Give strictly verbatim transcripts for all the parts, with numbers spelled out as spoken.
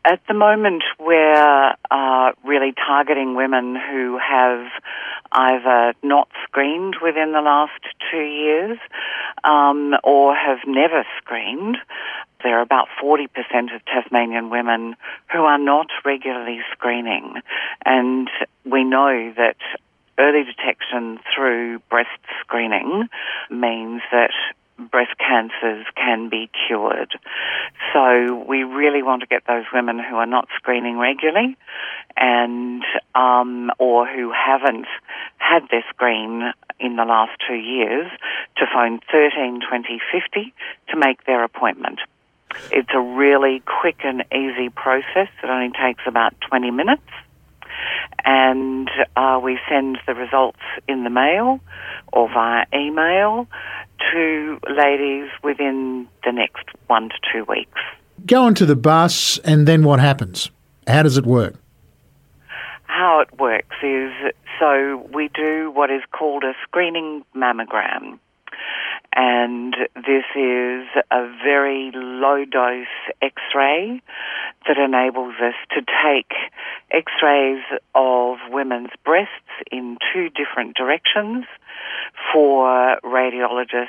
At the moment, we're uh, really targeting women who have either not screened within the last two years um, or have never screened. There are about forty percent of Tasmanian women who are not regularly screening, and we know that early detection through breast screening means that breast cancers can be cured. So we really want to get those women who are not screening regularly and um, or who haven't had their screen in the last two years to phone thirteen twenty fifty to make their appointment. It's a really quick and easy process. It only takes about twenty minutes. And uh, we send the results in the mail or via email to ladies within the next one to two weeks. Go onto the bus and then what happens? How does it work? How it works is, so we do what is called a screening mammogram. And this is a very low-dose X-ray that enables us to take X-rays of women's breasts in two different directions for radiologists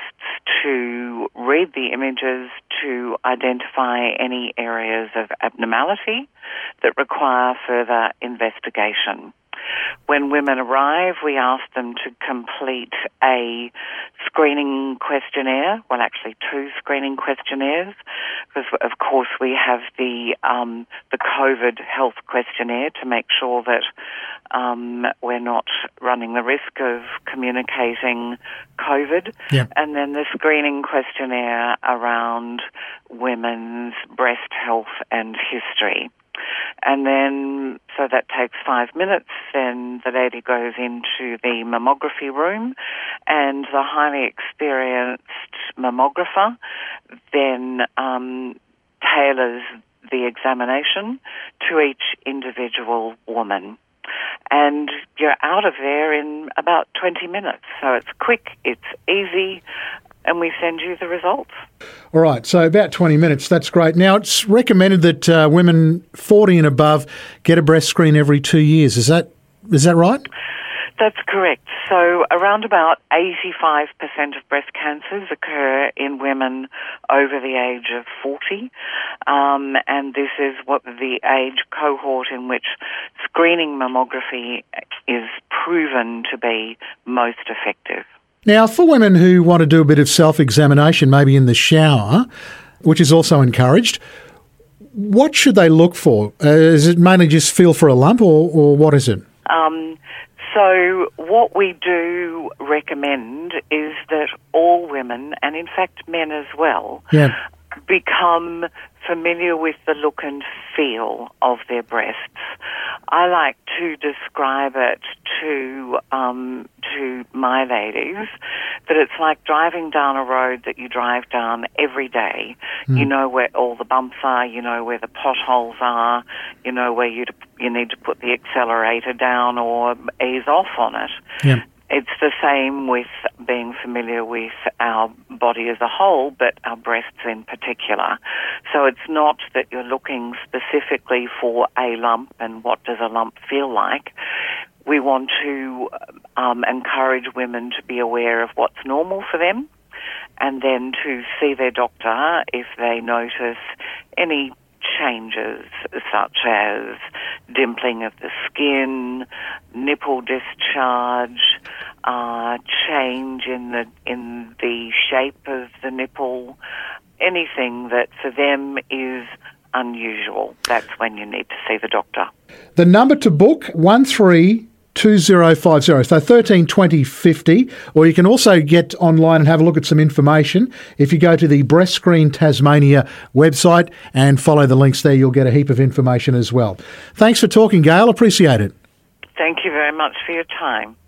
to read the images to identify any areas of abnormality that require further investigation. When women arrive, we ask them to complete a screening questionnaire, well, actually two screening questionnaires, because, of course, we have the um, the COVID health questionnaire to make sure that um, we're not running the risk of communicating COVID, yeah. and then the screening questionnaire around women's breast health and history. And then, so that takes five minutes, then the lady goes into the mammography room, and the highly experienced mammographer then um, tailors the examination to each individual woman. And you're out of there in about twenty minutes. So it's quick, it's easy, and we send you the results. All right, so about twenty minutes, that's great. Now, it's recommended that uh, women forty and above get a breast screen every two years. Is that is that right? That's correct. So around about eighty-five percent of breast cancers occur in women over the age of forty, um, and this is what the age cohort in which screening mammography is proven to be most effective. Now, for women who want to do a bit of self-examination, maybe in the shower, which is also encouraged, what should they look for? Uh, is it mainly just feel for a lump, or, or what is it? Um, so what we do recommend is that all women, and in fact men as well, yeah. become familiar with the look and feel of their breasts. I like to describe it to um, to my ladies that it's like driving down a road that you drive down every day. Mm. You know where all the bumps are, you know where the potholes are, you know where you you need to put the accelerator down or ease off on it. Yeah. It's the same with being familiar with our body as a whole, but our breasts in particular. So it's not that you're looking specifically for a lump and what does a lump feel like. We want to um, encourage women to be aware of what's normal for them and then to see their doctor if they notice any changes such as dimpling of the skin, nipple discharge, uh, change in the in the shape of the nipple, anything that for them is unusual. That's when you need to see the doctor. The number to book, one three two zero five zero, so thirteen twenty fifty, or you can also get online and have a look at some information. If you go to the Breast Screen Tasmania website and follow the links there, you'll get a heap of information as well. Thanks for talking, Gail. Appreciate it. Thank you very much for your time.